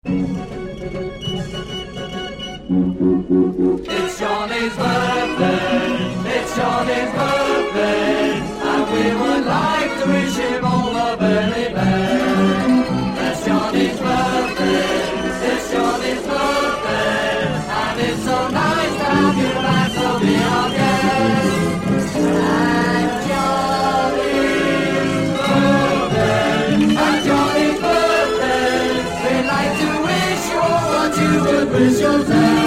It's Johnny's birthday, it's Johnny's birthday, and we would like to wish him all the very best. It's Johnny's birthday, it's Johnny's birthday, and it's so nice to have you back to be our guest. And Johnny's birthday, we'd like to wish you all what you would wish yourself.